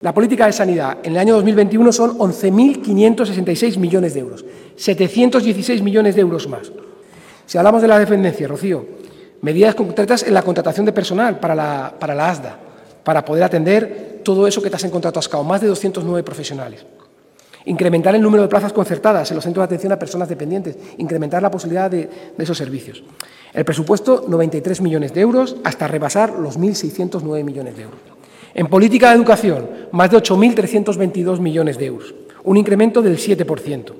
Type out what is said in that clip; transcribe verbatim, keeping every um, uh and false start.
La política de sanidad en el año dos mil veintiuno son once mil quinientos sesenta y seis millones de euros, setecientos dieciséis millones de euros más. Si hablamos de la dependencia, Rocío, medidas concretas en la contratación de personal para la, para la ASDA, para poder atender todo eso que te has encontrado atascado, más de doscientos nueve profesionales. Incrementar el número de plazas concertadas en los centros de atención a personas dependientes, incrementar la posibilidad de, de esos servicios. El presupuesto, noventa y tres millones de euros, hasta rebasar los mil seiscientos nueve millones de euros. En política de educación, más de ocho mil trescientos veintidós millones de euros, un incremento del siete por ciento.